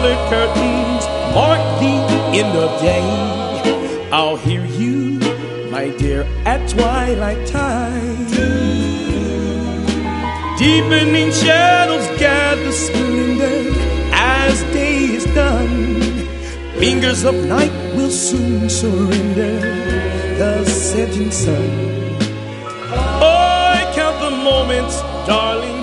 colored curtains mark the end of day. I'll hear you, my dear, at twilight time. Deepening shadows gather splendor as day is done. Fingers of night will soon surrender the setting sun. Oh, I count the moments, darling,